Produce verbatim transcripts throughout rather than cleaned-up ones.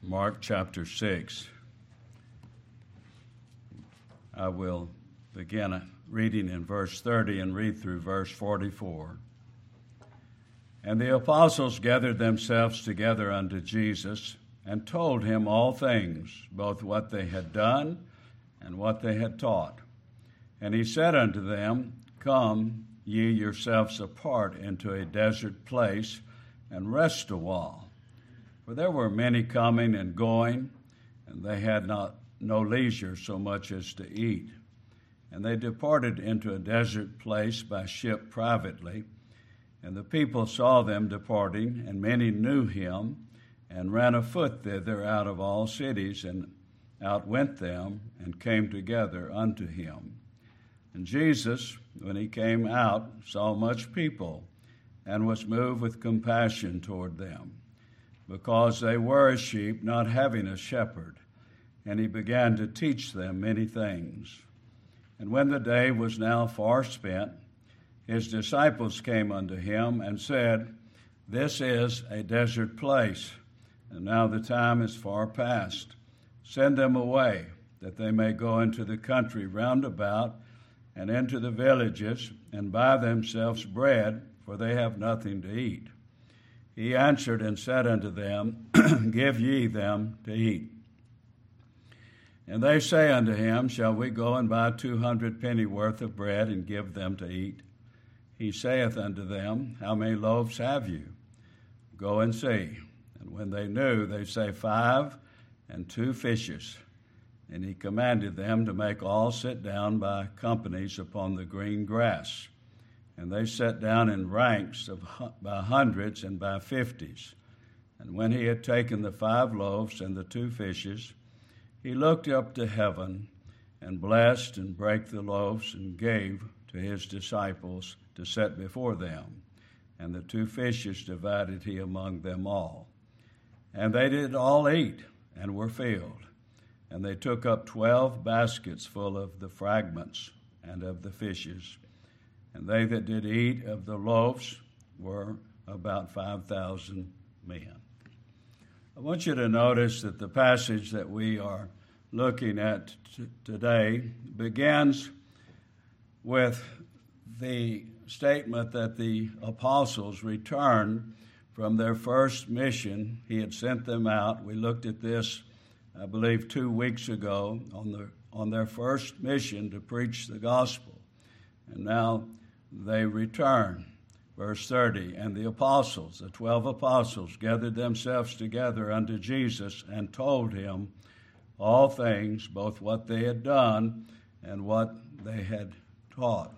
Mark chapter six. I will begin reading in verse thirty and read through verse forty-four. And the apostles gathered themselves together unto Jesus and told him all things, both what they had done and what they had taught. And he said unto them, Come ye yourselves apart into a desert place, and rest a while. For there were many coming and going, and they had not no leisure so much as to eat. And they departed into a desert place by ship privately. And the people saw them departing, and many knew him, and ran afoot thither out of all cities, and outwent them, and came together unto him. And Jesus, when he came out, saw much people, and was moved with compassion toward them, because they were as sheep not having a shepherd. And he began to teach them many things. And when the day was now far spent, his disciples came unto him and said, This is a desert place, and now the time is far past. Send them away, that they may go into the country round about, and into the villages, and buy themselves bread, for they have nothing to eat. He answered and said unto them, Give ye them to eat. And they say unto him, Shall we go and buy two hundred pennyworth of bread, and give them to eat? He saith unto them, How many loaves have you? Go and see. And when they knew, they say, Five, and two fishes. And he commanded them to make all sit down by companies upon the green grass. And they sat down in ranks of by hundreds and by fifties. And when he had taken the five loaves and the two fishes, he looked up to heaven, and blessed and brake the loaves, and gave to his disciples to set before them. And the two fishes divided he among them all. And they did all eat, and were filled. And they took up twelve baskets full of the fragments and of the fishes. And they that did eat of the loaves were about five thousand men. I want you to notice that the passage that we are looking at t- today begins with the statement that the apostles returned from their first mission. He had sent them out. We looked at this, I believe, two weeks ago on the on their first mission to preach the gospel. And now they return. Verse thirty, and the apostles, the twelve apostles, gathered themselves together unto Jesus and told him all things, both what they had done and what they had taught.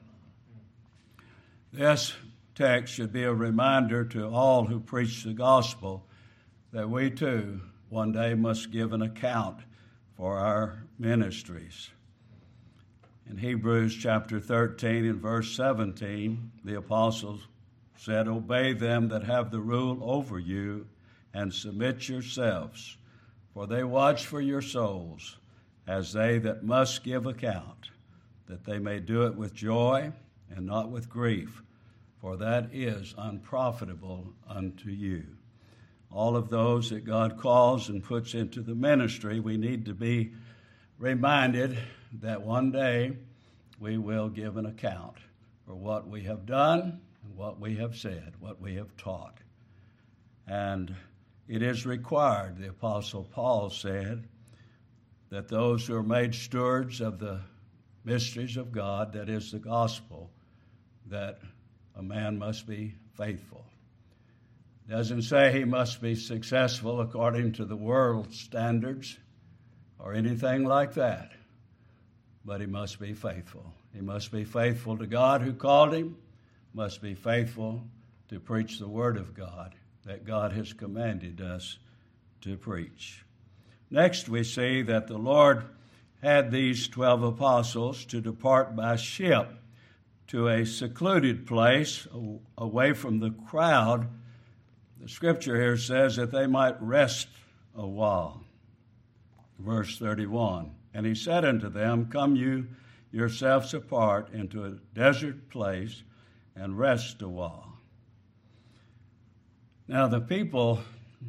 This text should be a reminder to all who preach the gospel that we too one day must give an account for our ministries. In Hebrews chapter thirteen and verse seventeen, the apostles said, Obey them that have the rule over you, and submit yourselves, for they watch for your souls, as they that must give account, that they may do it with joy and not with grief, for that is unprofitable unto you. All of those that God calls and puts into the ministry, we need to be reminded that one day we will give an account for what we have done and what we have said, what we have taught. And it is required, the Apostle Paul said, that those who are made stewards of the mysteries of God, that is the gospel, that a man must be faithful. It doesn't say he must be successful according to the world's standards or anything like that, but he must be faithful. He must be faithful to God who called him, must be faithful to preach the word of God that God has commanded us to preach. Next, we see that the Lord had these twelve apostles to depart by ship to a secluded place away from the crowd. The scripture here says that they might rest a while. Verse thirty-one, and he said unto them, Come you yourselves apart into a desert place, and rest a while. Now the people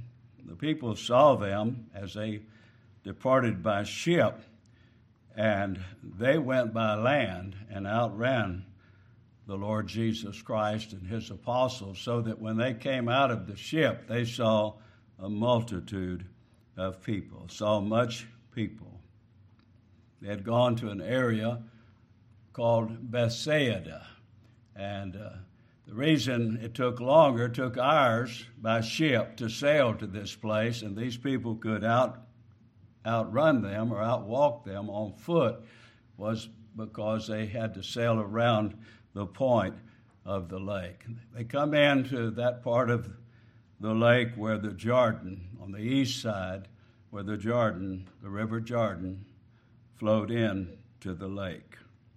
the people saw them as they departed by ship, and they went by land and outran the Lord Jesus Christ and his apostles, so that when they came out of the ship, they saw a multitude of people, saw much people. They had gone to an area called Bethsaida, and uh, the reason it took longer, it took hours by ship to sail to this place, and these people could out outrun them or outwalk them on foot, was because they had to sail around the point of the lake. They come into that part of the lake where the Jordan, on the east side, where the Jordan, the river Jordan, flowed in to the lake.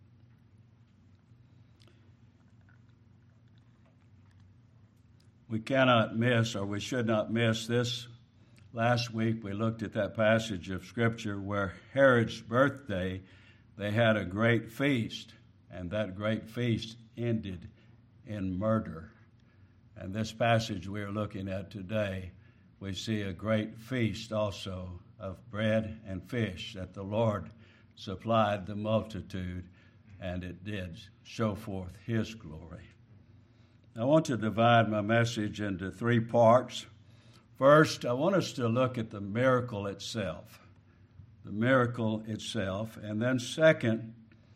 We cannot miss, or we should not miss this. Last week we looked at that passage of Scripture where Herod's birthday, they had a great feast, and that great feast ended in murder. And this passage we are looking at today, we see a great feast also of bread and fish that the Lord supplied the multitude, and it did show forth his glory. I want to divide my message into three parts. First, I want us to look at the miracle itself, the miracle itself. And then second,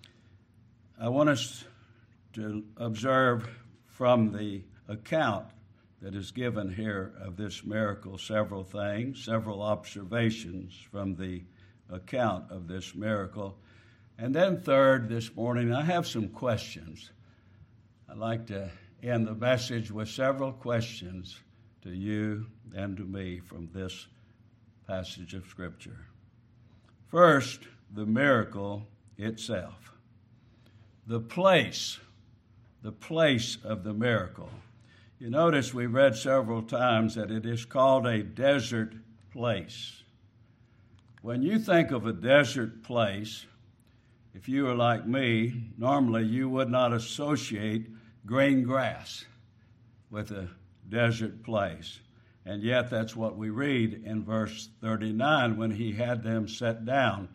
I want us to observe from the account that is given here of this miracle several things, several observations from the account of this miracle. And then third, this morning, I have some questions. I'd like to end the message with several questions to you and to me from this passage of Scripture. First, the miracle itself. The place, the place of the miracle. You notice we read several times that it is called a desert place. When you think of a desert place, if you are like me, normally you would not associate green grass with a desert place. And yet that's what we read in verse thirty-nine when he had them sit down.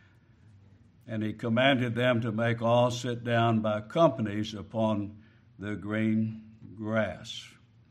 And he commanded them to make all sit down by companies upon the green grass.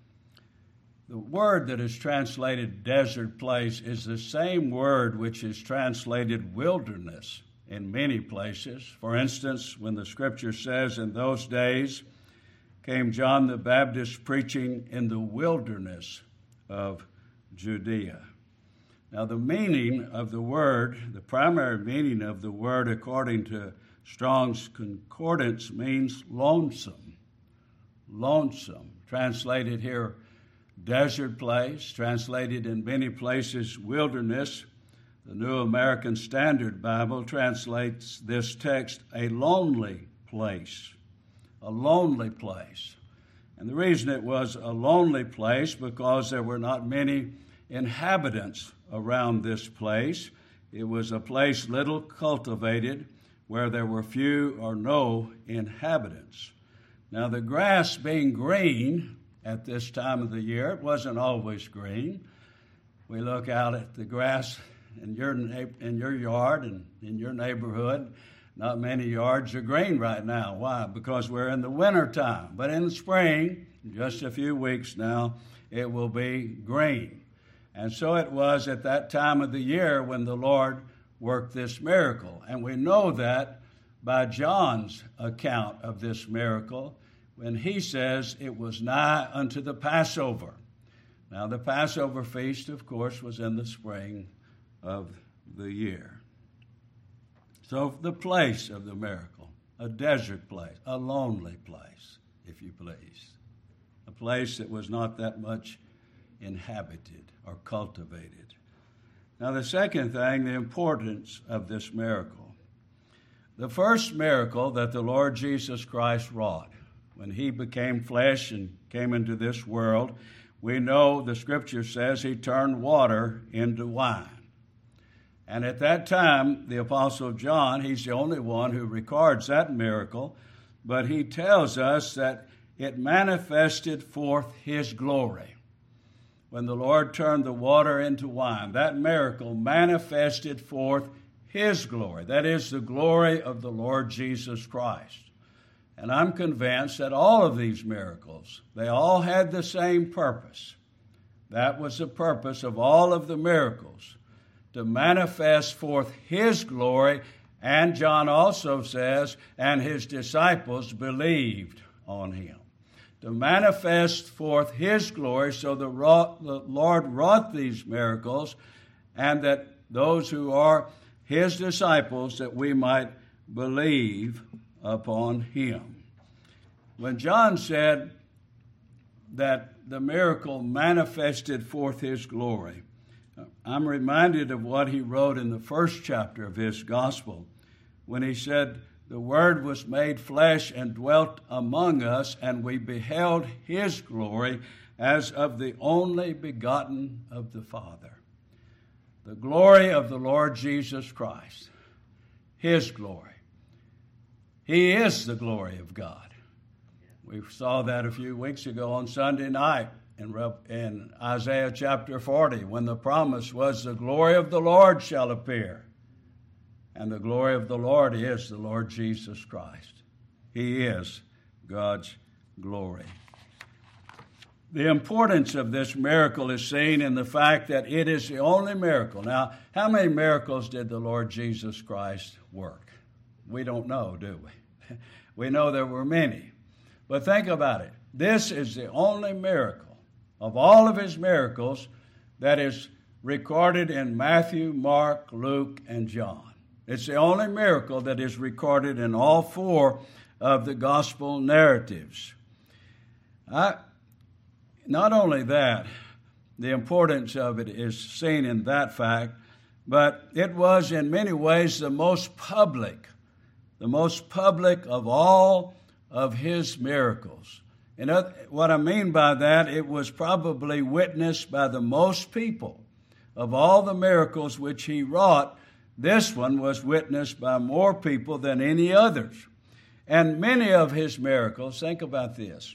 The word that is translated desert place is the same word which is translated wilderness in many places. For instance, when the Scripture says, in those days came John the Baptist preaching in the wilderness of Judea. Now, the meaning of the word, the primary meaning of the word, according to Strong's Concordance, means lonesome. Lonesome. Translated here, desert place. Translated in many places, wilderness. The New American Standard Bible translates this text, a lonely place. A lonely place. And the reason it was a lonely place, because there were not many inhabitants around this place. It was a place little cultivated, where there were few or no inhabitants. Now, the grass being green at this time of the year, it wasn't always green. We look out at the grass in your in your yard and in your neighborhood. Not many yards are green right now. Why? Because we're in the winter time. But in the spring, in just a few weeks now, it will be green. And so it was at that time of the year when the Lord worked this miracle. And we know that by John's account of this miracle, when he says it was nigh unto the Passover. Now, the Passover feast, of course, was in the spring of the year. So the place of the miracle, a desert place, a lonely place, if you please. A place that was not that much inhabited or cultivated. Now, the second thing, the importance of this miracle. The first miracle that the Lord Jesus Christ wrought, when he became flesh and came into this world, we know the Scripture says he turned water into wine. And at that time, the Apostle John, he's the only one who records that miracle, but he tells us that it manifested forth his glory. when the Lord turned the water into wine, that miracle manifested forth His glory. That is the glory of the Lord Jesus Christ. And I'm convinced that all of these miracles, they all had the same purpose. That was the purpose of all of the miracles, to manifest forth His glory. And John also says, and His disciples believed on Him. To manifest forth His glory, so the Lord wrought these miracles, and that those who are His disciples, that we might believe upon Him. When John said that the miracle manifested forth His glory, I'm reminded of what he wrote in the first chapter of his gospel, when he said, the Word was made flesh and dwelt among us, and we beheld His glory as of the only begotten of the Father. The glory of the Lord Jesus Christ, His glory. He is the glory of God. We saw that a few weeks ago on Sunday night in, in Isaiah chapter forty, when the promise was, the glory of the Lord shall appear. And the glory of the Lord is the Lord Jesus Christ. He is God's glory. The importance of this miracle is seen in the fact that it is the only miracle. Now, how many miracles did the Lord Jesus Christ work? We don't know, do we? We know there were many. But think about it. This is the only miracle of all of His miracles that is recorded in Matthew, Mark, Luke, and John. It's the only miracle that is recorded in all four of the gospel narratives. I, not only that, the importance of it is seen in that fact, but it was in many ways the most public, the most public of all of His miracles. And what I mean by that, it was probably witnessed by the most people. Of all the miracles which He wrought, this one was witnessed by more people than any others. And many of His miracles, think about this,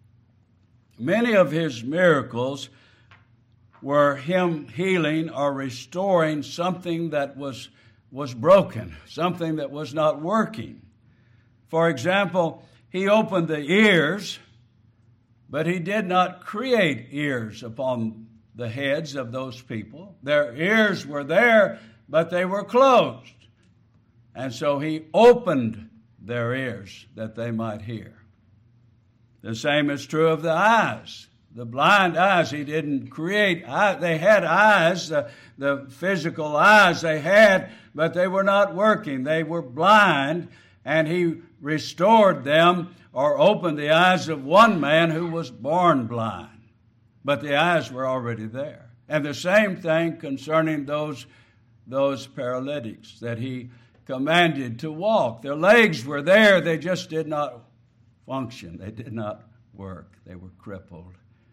many of His miracles were Him healing or restoring something that was, was broken, something that was not working. For example, He opened the ears, but He did not create ears upon the heads of those people. Their ears were there, but they were closed. And so He opened their ears that they might hear. The same is true of the eyes. The blind eyes, He didn't create. They had eyes, the, the physical eyes they had, but they were not working. They were blind, and He restored them or opened the eyes of one man who was born blind. But the eyes were already there. And the same thing concerning those those paralytics that He commanded to walk. Their legs were there, they just did not function. They did not work. They were crippled.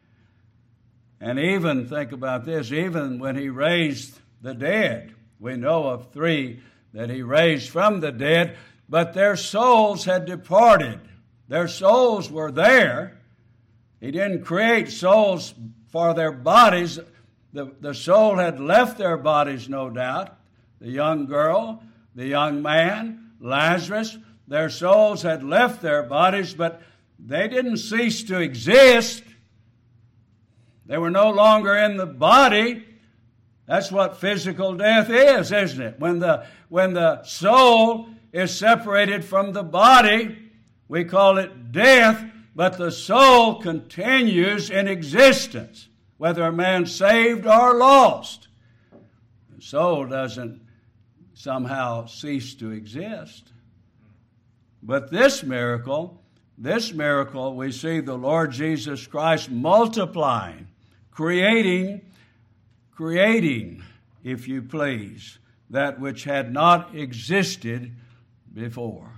And even, think about this, even when He raised the dead, we know of three that He raised from the dead, but their souls had departed. Their souls were there. He didn't create souls for their bodies. The, the soul had left their bodies, no doubt. The young girl, the young man, Lazarus, their souls had left their bodies, but they didn't cease to exist. They were no longer in the body. That's what physical death is, isn't it? When the, when the soul is separated from the body, we call it death, but the soul continues in existence, whether a man's saved or lost. The soul doesn't somehow cease to exist. But this miracle, this miracle, we see the Lord Jesus Christ multiplying, creating, creating, if you please, that which had not existed before.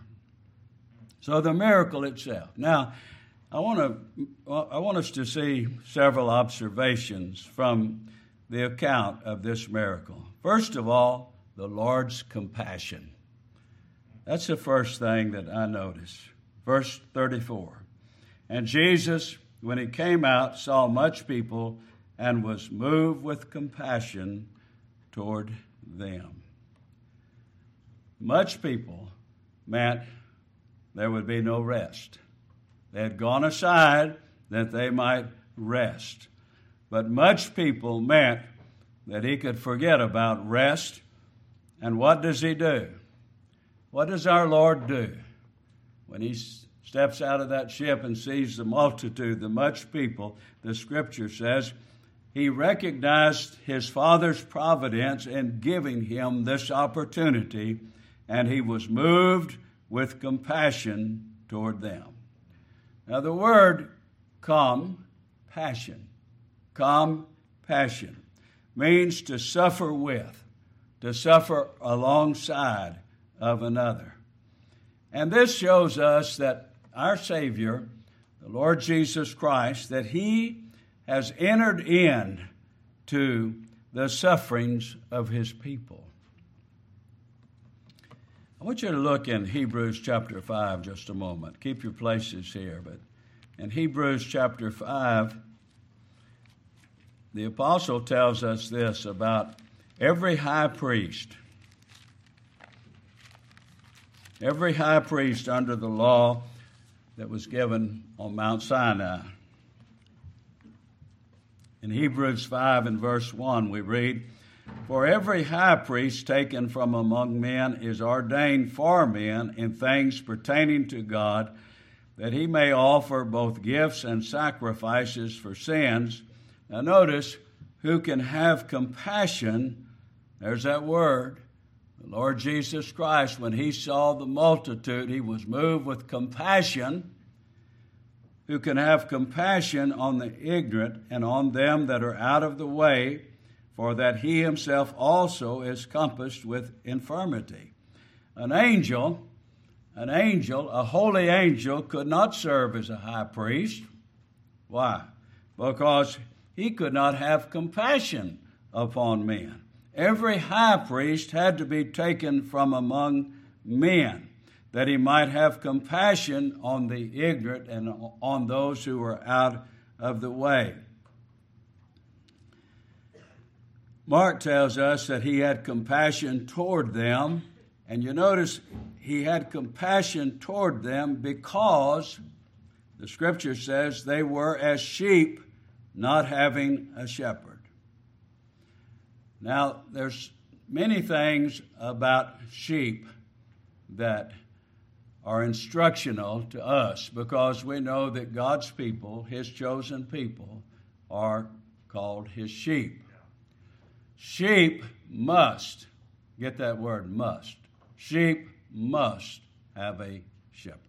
So the miracle itself. Now, I want to, I want us to see several observations from the account of this miracle. First of all, the Lord's compassion. That's the first thing that I notice. Verse thirty-four. And Jesus, when He came out, saw much people and was moved with compassion toward them. Much people meant there would be no rest. They had gone aside that they might rest. But much people meant that he could forget about rest. And what does he do? What does our Lord do? When he steps out of that ship and sees the multitude, the much people, the Scripture says, he recognized his Father's providence in giving him this opportunity, and he was moved with compassion toward them. Now the word compassion, compassion, means to suffer with, to suffer alongside of another. And this shows us that our Savior, the Lord Jesus Christ, that he has entered in to the sufferings of his people. I want you to look in Hebrews chapter five just a moment. Keep your places here. But in Hebrews chapter five, the apostle tells us this about every high priest. Every high priest under the law that was given on Mount Sinai. In Hebrews five and verse one we read, "For every high priest taken from among men is ordained for men in things pertaining to God, that he may offer both gifts and sacrifices for sins." Now notice, who can have compassion, there's that word. The Lord Jesus Christ, when he saw the multitude, he was moved with compassion. Who can have compassion on the ignorant and on them that are out of the way, for that he himself also is compassed with infirmity. An angel, an angel, a holy angel, could not serve as a high priest. Why? Because he could not have compassion upon men. Every high priest had to be taken from among men, that he might have compassion on the ignorant and on those who were out of the way. Mark tells us that he had compassion toward them, and you notice he had compassion toward them because the Scripture says they were as sheep not having a shepherd. Now, there's many things about sheep that are instructional to us, because we know that God's people, his chosen people, are called his sheep. Sheep must, get that word, must. Sheep must have a shepherd.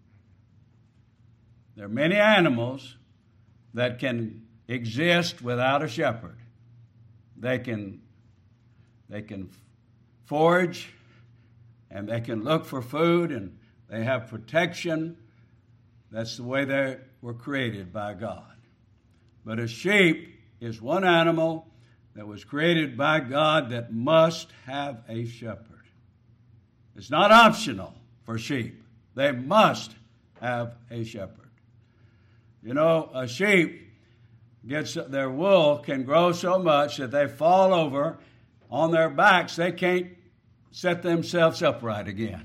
There are many animals that can exist without a shepherd. They can, they can forage, and they can look for food, and they have protection. That's the way they were created by God. But a sheep is one animal that was created by God that must have a shepherd. It's not optional for sheep. They must have a shepherd. You know, a sheep gets, their wool can grow so much that they fall over on their backs. They can't set themselves upright again.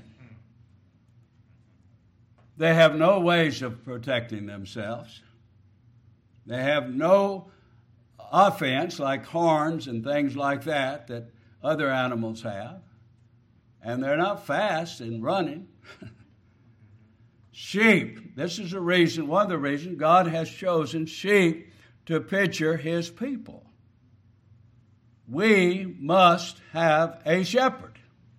They have no ways of protecting themselves. They have no offense like horns and things like that that other animals have. And they're not fast in running. Sheep, this is the reason, one of the reasons God has chosen sheep to picture his people. We must have a shepherd.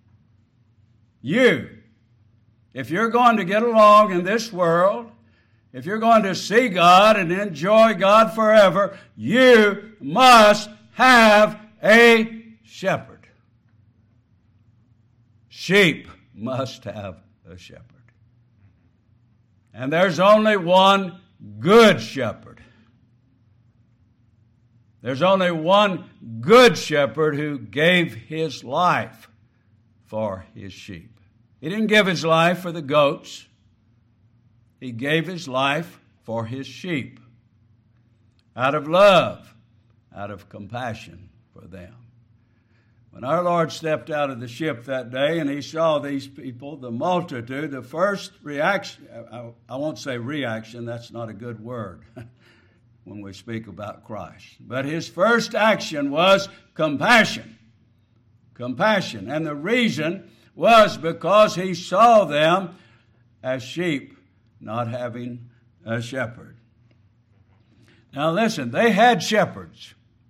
You, if you're going to get along in this world, if you're going to see God and enjoy God forever, you must have a shepherd. Sheep must have a shepherd. And there's only one good shepherd. There's only one good shepherd who gave his life for his sheep. He didn't give his life for the goats. He gave his life for his sheep. Out of love, out of compassion for them. When our Lord stepped out of the ship that day and he saw these people, the multitude, the first reaction, I, I won't say reaction, that's not a good word when we speak about Christ. But his first action was compassion. Compassion. And the reason was because he saw them as sheep not having a shepherd. Now listen, they had shepherds.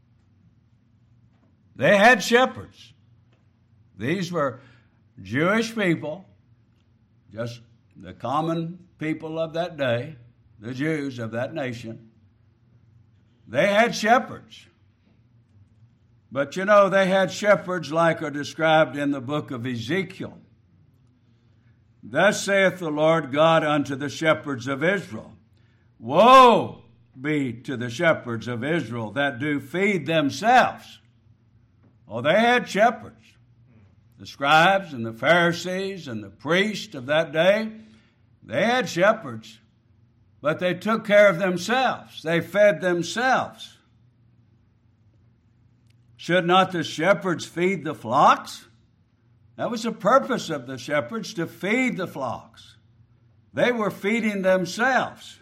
They had shepherds. These were Jewish people, just the common people of that day, the Jews of that nation. They had shepherds. But you know, they had shepherds like are described in the book of Ezekiel. Thus saith the Lord God unto the shepherds of Israel, Woe be to the shepherds of Israel that do feed themselves. Oh, they had shepherds. The scribes and the Pharisees and the priests of that day, they had shepherds, but they took care of themselves. They fed themselves. Should not the shepherds feed the flocks? That was the purpose of the shepherds, to feed the flocks. They were feeding themselves.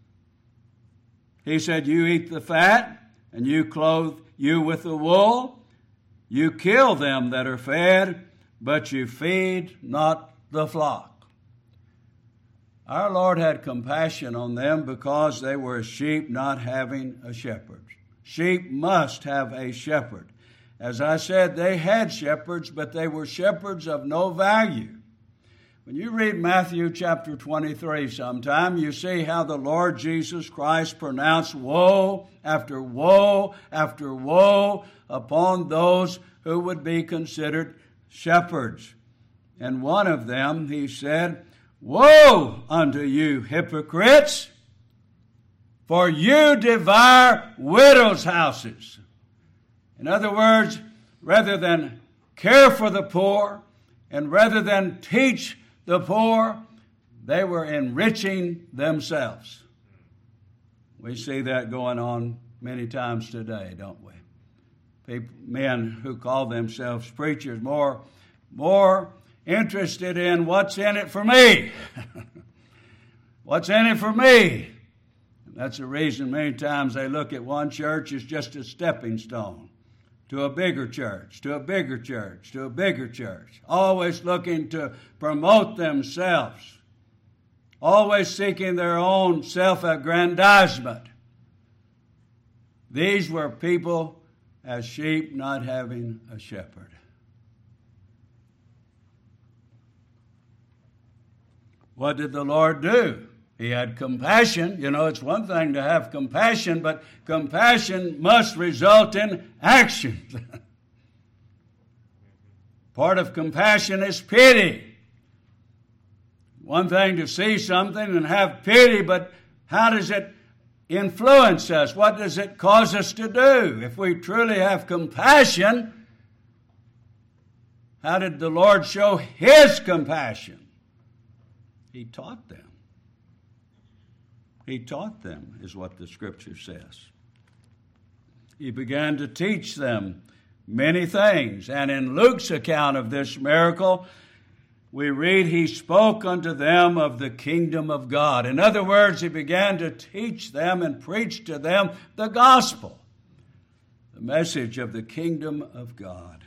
He said, you eat the fat, and you clothe you with the wool. You kill them that are fed, but you feed not the flock. Our Lord had compassion on them because they were sheep not having a shepherd. Sheep must have a shepherd. As I said, they had shepherds, but they were shepherds of no value. When you read Matthew chapter twenty-three sometime, you see how the Lord Jesus Christ pronounced woe after woe after woe upon those who would be considered shepherds. And one of them, he said, Woe unto you, hypocrites, for you devour widows' houses. In other words, rather than care for the poor and rather than teach the poor, they were enriching themselves. We see that going on many times today, don't we? People, men who call themselves preachers, more, more interested in what's in it for me. What's in it for me? And that's the reason many times they look at one church as just a stepping stone to a bigger church, to a bigger church, to a bigger church. Always looking to promote themselves. Always seeking their own self-aggrandizement. These were people as sheep not having a shepherd. What did the Lord do? He had compassion. You know, it's one thing to have compassion, but compassion must result in action. Part of compassion is pity. One thing to see something and have pity, but how does it influence us? What does it cause us to do? If we truly have compassion, how did the Lord show His compassion? He taught them. He taught them, is what the Scripture says. He began to teach them many things. And in Luke's account of this miracle, we read, He spoke unto them of the kingdom of God. In other words, He began to teach them and preach to them the gospel, the message of the kingdom of God.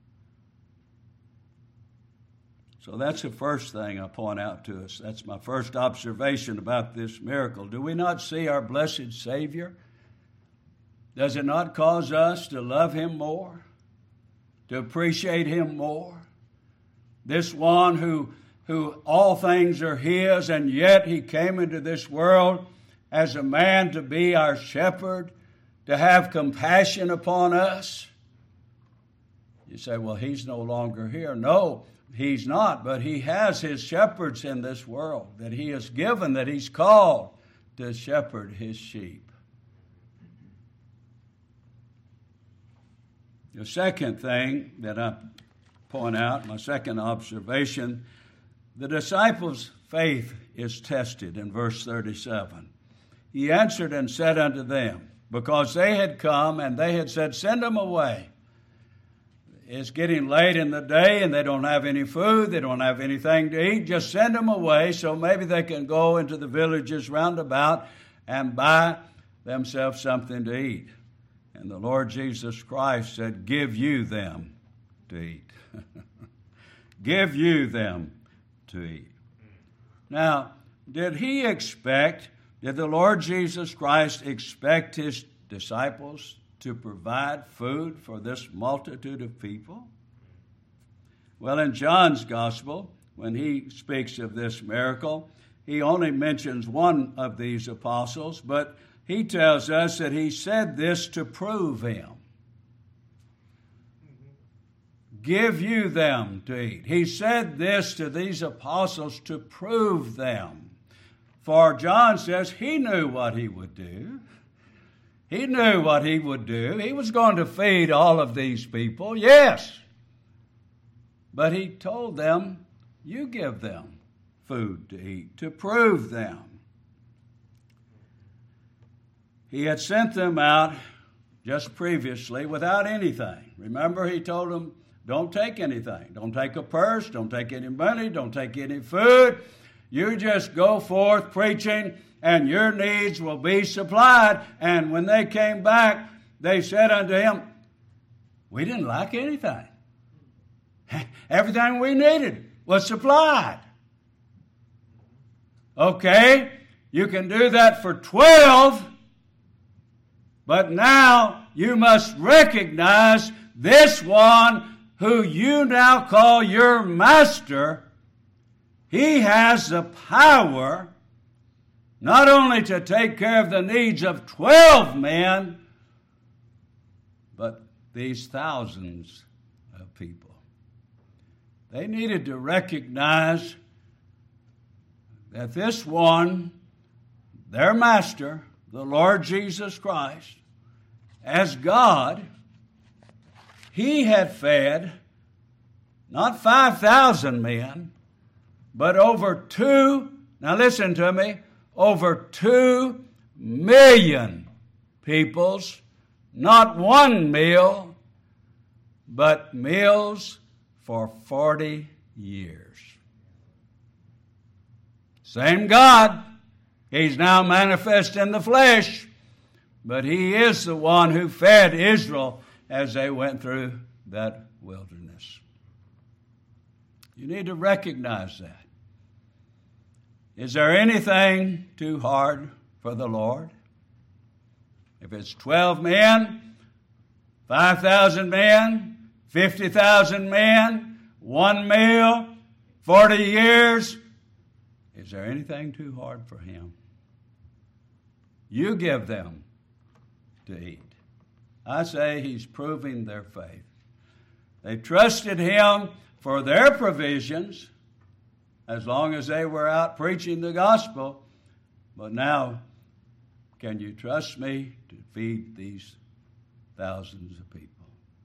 So that's the first thing I point out to us. That's my first observation about this miracle. Do we not see our blessed Savior? Does it not cause us to love Him more, to appreciate Him more? This one who, who all things are His, and yet He came into this world as a man to be our shepherd, to have compassion upon us. You say, well, He's no longer here. No, He's not, but He has His shepherds in this world that He has given, that He's called to shepherd His sheep. The second thing that I point out, my second observation, the disciples' faith is tested in verse thirty-seven. He answered and said unto them, because they had come and they had said, send them away. It's getting late in the day and they don't have any food. They don't have anything to eat. Just send them away so maybe they can go into the villages round about and buy themselves something to eat. And the Lord Jesus Christ said, give you them to eat. Give you them to eat. Now, did he expect, did the Lord Jesus Christ expect his disciples to provide food for this multitude of people? Well, in John's gospel, when he speaks of this miracle, he only mentions one of these apostles, but he tells us that he said this to prove him. Give you them to eat. He said this to these apostles to prove them. For John says he knew what he would do. He knew what he would do. He was going to feed all of these people, yes. But he told them, you give them food to eat, to prove them. He had sent them out just previously without anything. Remember, he told them, don't take anything. Don't take a purse. Don't take any money. Don't take any food. You just go forth preaching, and your needs will be supplied. And when they came back, they said unto him, we didn't lack anything. Everything we needed was supplied. Okay, you can do that for twelve, but now you must recognize this one who you now call your master. He has the power not only to take care of the needs of twelve men, but these thousands of people. They needed to recognize that this one, their master, the Lord Jesus Christ, as God, he had fed not five thousand men, but over two, now listen to me, over two million peoples, not one meal, but meals for forty years. Same God, he's now manifest in the flesh, but he is the one who fed Israel as they went through that wilderness. You need to recognize that. Is there anything too hard for the Lord? If it's twelve men, five thousand men, fifty thousand men, one meal, forty years, is there anything too hard for him? You give them to eat. I say he's proving their faith. They trusted him for their provisions as long as they were out preaching the gospel. But now, can you trust me to feed these thousands of people?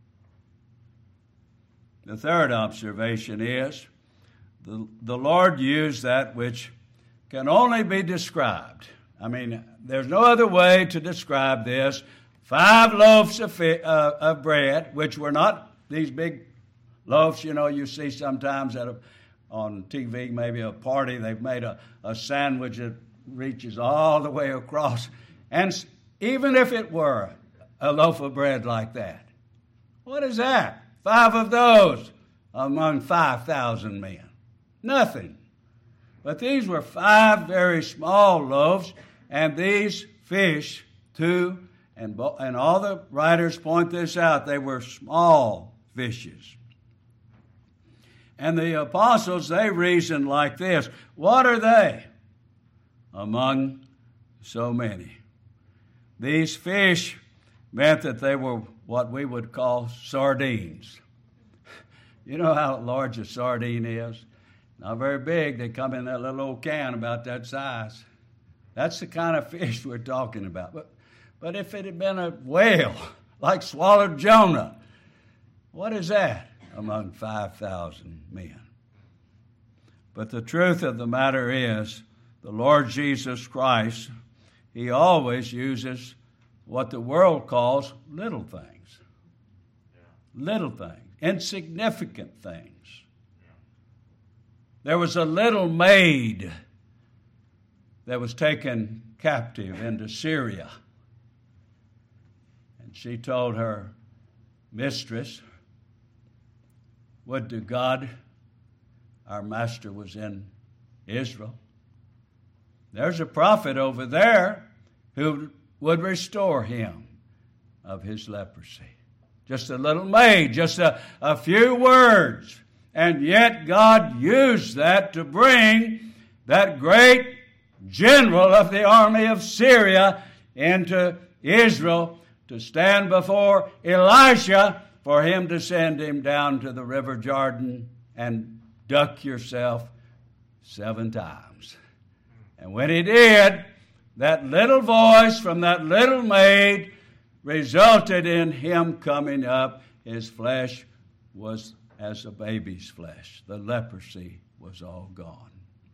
The third observation is the, the Lord used that which can only be described. I mean, there's no other way to describe this. Five loaves of, fi- uh, of bread, which were not these big loaves, you know, you see sometimes at a, on T V, maybe a party, they've made a, a sandwich that reaches all the way across. And even if it were a loaf of bread like that, what is that? Five of those among five thousand men. Nothing. But these were five very small loaves, and these fish, two, and, bo- and all the writers point this out, they were small fishes. And the apostles, they reasoned like this. What are they among so many? These fish meant that they were what we would call sardines. You know how large a sardine is? Not very big. They come in that little old can about that size. That's the kind of fish we're talking about. But, but if it had been a whale, like swallowed Jonah, what is that among five thousand men? But the truth of the matter is, the Lord Jesus Christ, he always uses what the world calls little things. Yeah. Little things, insignificant things. Yeah. There was a little maid that was taken captive into Syria. And she told her mistress, would to God our master was in Israel. There's a prophet over there who would restore him of his leprosy. Just a little maid, just a, a few words. And yet God used that to bring that great general of the army of Syria into Israel to stand before Elisha for him to send him down to the river Jordan and duck yourself seven times. And when he did, that little voice from that little maid resulted in him coming up. His flesh was as a baby's flesh. The leprosy was all gone.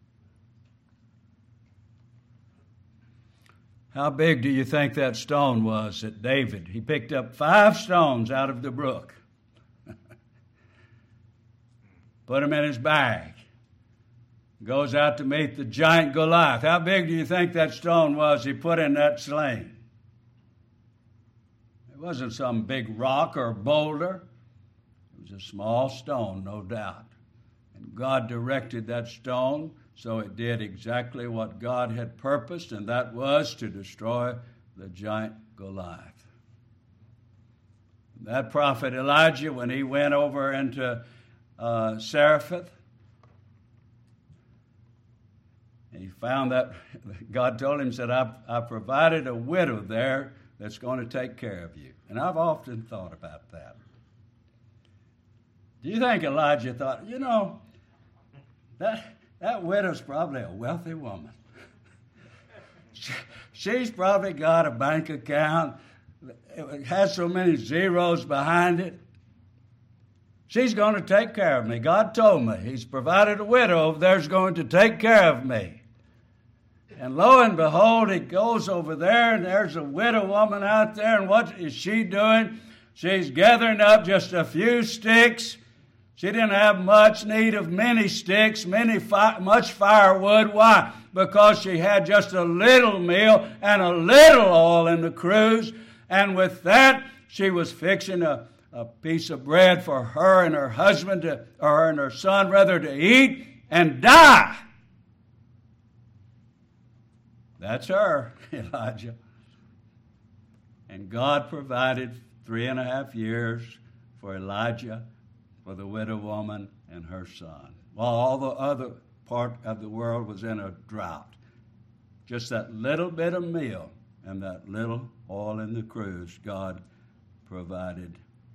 How big do you think that stone was that David? He picked up five stones out of the brook. Put them in his bag. Goes out to meet the giant Goliath. How big do you think that stone was he put in that sling? It wasn't some big rock or boulder. It was a small stone, no doubt. And God directed that stone so it did exactly what God had purposed, and that was to destroy the giant Goliath. That prophet Elijah, when he went over into uh, Zarephath, and he found that God told him, said, I've, I've provided a widow there that's going to take care of you. And I've often thought about that. Do you think Elijah thought, you know, that... That widow's probably a wealthy woman. She's probably got a bank account. It has so many zeros behind it. She's going to take care of me. God told me. He's provided a widow over there who's going to take care of me. And lo and behold, he goes over there, and there's a widow woman out there, and what is she doing? She's gathering up just a few sticks. She didn't have much need of many sticks, many fi- much firewood. Why? Because she had just a little meal and a little oil in the cruse. And with that, she was fixing a, a piece of bread for her and her husband, to, or her and her son, rather, to eat and die. That's her, Elijah. And God provided three and a half years for Elijah, for the widow woman and her son, while all the other part of the world was in a drought. Just that little bit of meal and that little oil in the cruse God provided.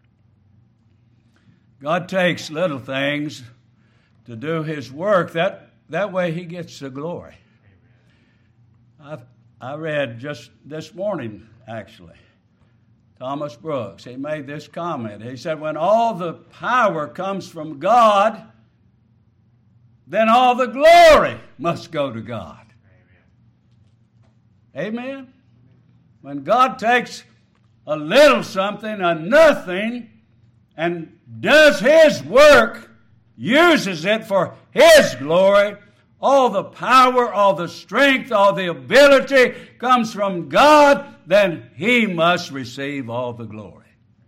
God takes little things to do his work. That, that way he gets the glory. I've, I read just this morning, actually, Thomas Brooks, he made this comment. He said, when all the power comes from God, then all the glory must go to God. Amen. Amen? When God takes a little something, a nothing, and does his work, uses it for his glory, all the power, all the strength, all the ability comes from God, then he must receive all the glory.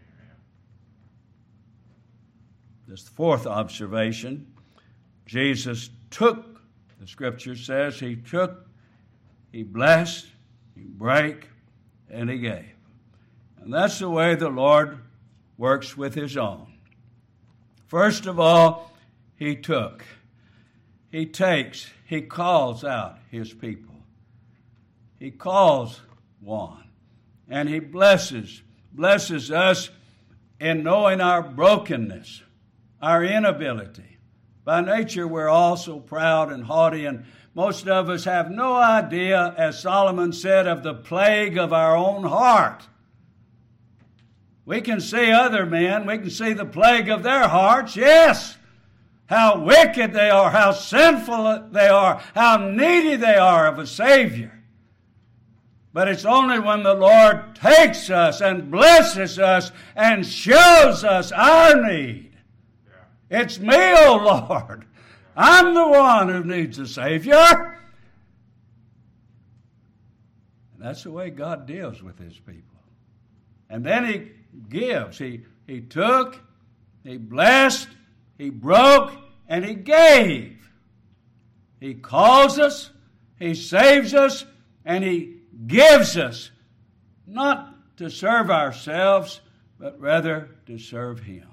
This fourth observation, Jesus took, the scripture says, he took, he blessed, he brake, and he gave. And that's the way the Lord works with his own. First of all, he took. He takes, he calls out his people. He calls one. And he blesses, blesses us in knowing our brokenness, our inability. By nature, we're all so proud and haughty, and most of us have no idea, as Solomon said, of the plague of our own heart. We can see other men, we can see the plague of their hearts, yes, how wicked they are, how sinful they are, how needy they are of a Savior. But it's only when the Lord takes us and blesses us and shows us our need. Yeah. It's me, oh Lord. I'm the one who needs a Savior. And that's the way God deals with His people. And then He gives. He, he took, He blessed, He broke, and He gave. He calls us, He saves us, and He gives us, not to serve ourselves, but rather to serve Him.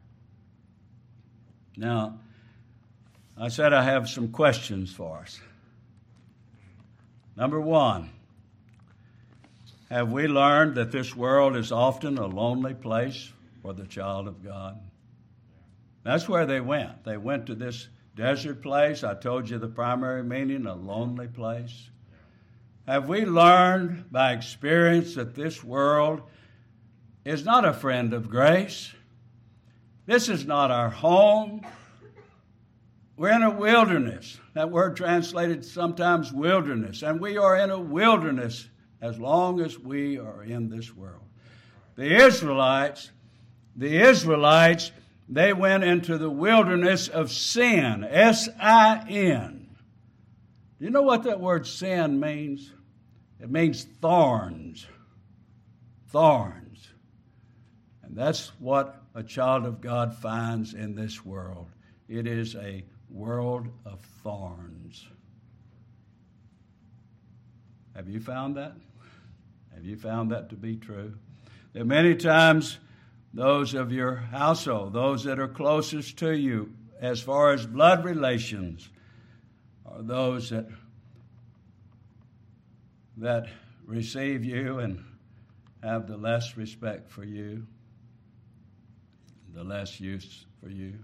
Now, I said I have some questions for us. Number one, have we learned that this world is often a lonely place for the child of God? That's where they went. They went to this desert place. I told you the primary meaning, a lonely place. Have we learned by experience that this world is not a friend of grace? This is not our home. We're in a wilderness. That word translated sometimes wilderness. And we are in a wilderness as long as we are in this world. The Israelites, the Israelites, they went into the wilderness of sin, S I N. Do you know what that word sin means? It means thorns. Thorns. And that's what a child of God finds in this world. It is a world of thorns. Have you found that? Have you found that to be true? That many times those of your household, those that are closest to you as far as blood relations, are those that that receive you and have the less respect for you, the less use for you.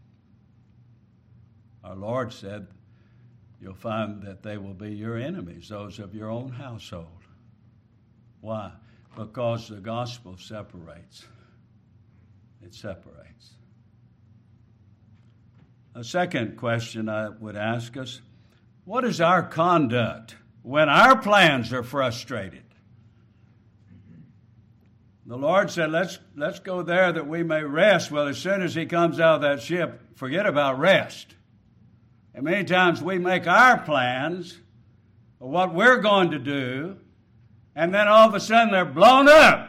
Our Lord said you'll find that they will be your enemies, those of your own household. Why? Because the gospel separates. It separates. A second question I would ask us, what is our conduct when our plans are frustrated? The Lord said, let's, let's go there that we may rest. Well, as soon as He comes out of that ship, forget about rest. And many times we make our plans of what we're going to do, and then all of a sudden they're blown up.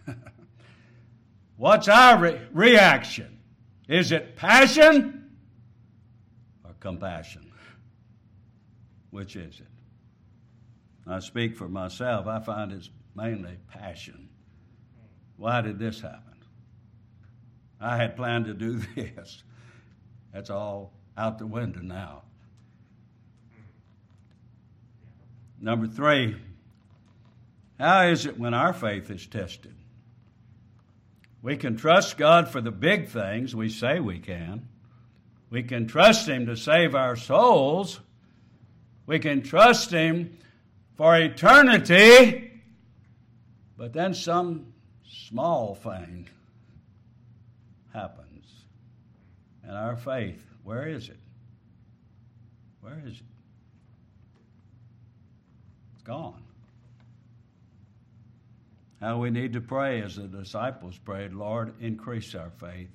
What's our re- reaction? Is it passion or compassion? Which is it? I speak for myself. I find it's mainly passion. Why did this happen? I had planned to do this. That's all out the window now. Number three, how is it when our faith is tested? We can trust God for the big things. We say we can. We can trust Him to save our souls. We can trust Him for eternity. But then some small thing happens. And our faith, where is it? Where is it? It's gone. How we need to pray as the disciples prayed, Lord, increase our faith.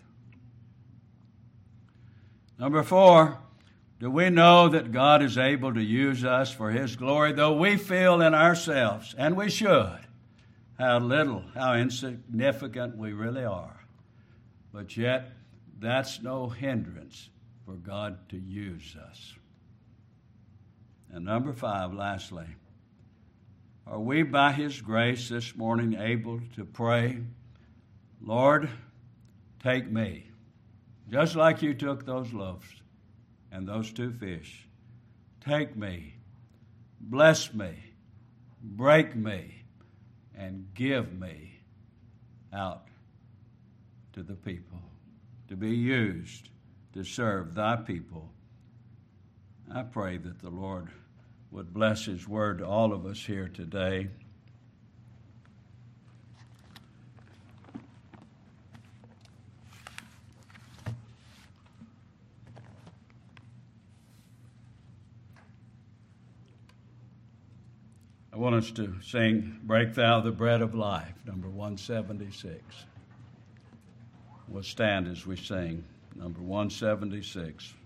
Number four, do we know that God is able to use us for His glory, though we feel in ourselves, and we should, how little, how insignificant we really are. But yet, that's no hindrance for God to use us. And number five, lastly, are we by His grace this morning able to pray, Lord, take me, just like you took those loaves and those two fish. Take me, bless me, break me, and give me out to the people, to be used to serve thy people. I pray that the Lord would bless His word to all of us here today. want us to sing Break Thou the Bread of Life, number one seventy-six. We'll stand as we sing number one seventy-six.